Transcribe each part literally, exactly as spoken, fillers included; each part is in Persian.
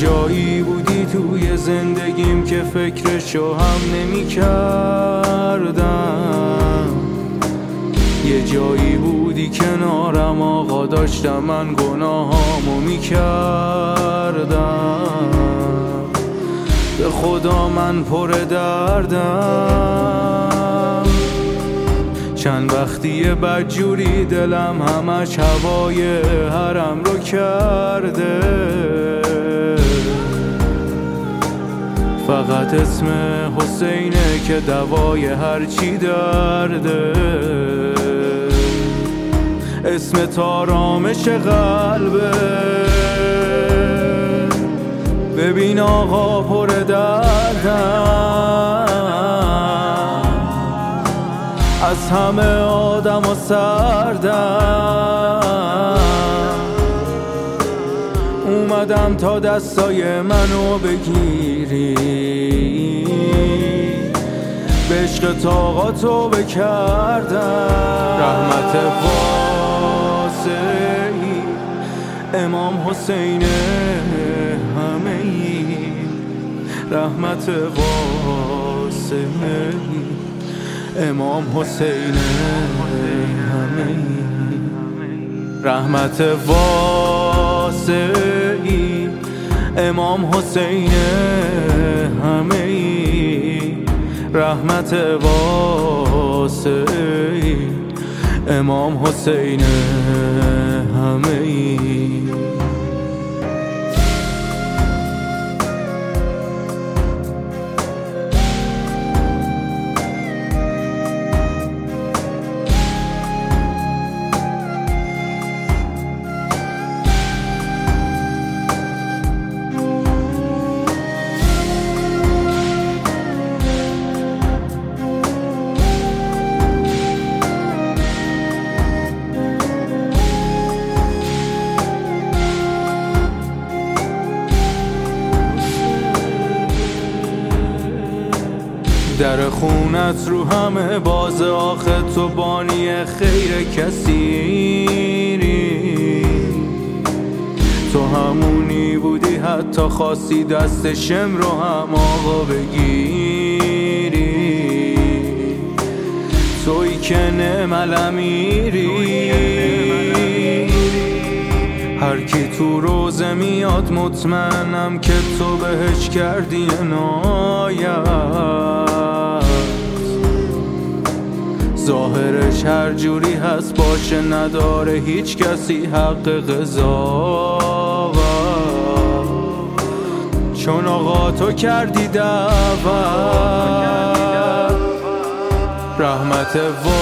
جایی بودی توی زندگیم که فکرشو هم نمی کردم، یه جایی بودی کنارم آقا، داشتم من گناهامو می کردم. به خدا من پر دردم، چند وقتیه بدجوری دلم همش هوای حرم رو کرده. فقط اسم حسینه که دوای هرچی درده، اسم تارامش قلبه. ببین آقا پر دردم، از همه آدم و سردم، اومدم تا دستای منو بگیری، به عشق طاقاتو بکردم. رحمت واسعی امام حسین همه ای، رحمت واسعی امام حسین همه ای، رحمت واسعی امام حسین همه ای، رحمت واسعی امام حسین همه ای. در خونت رو همه باز، آخه تو بانی خیر کثیری، تو همونی بودی حتی خواستی دست شم رو هم آقا بگیری، تویی که نعم الامیری. هر کی تو روزه میاد مطمئنم که تو بهش کردی عنایت، ظاهرش هر جوری هست باشه نداره هیچ کسی حق قضاوت، چون آقا تو کردی دعوت. رحمت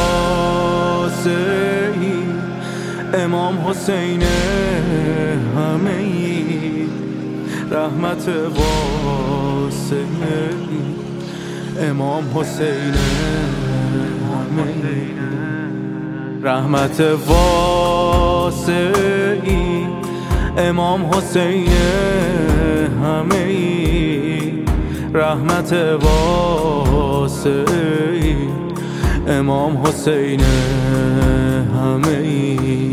واسعی امام حسین همه ای، رحمت واسعی امام حسین همه ای، رحمت واسعی امام حسین همه ای، رحمت واسعی امام حسین همه ای.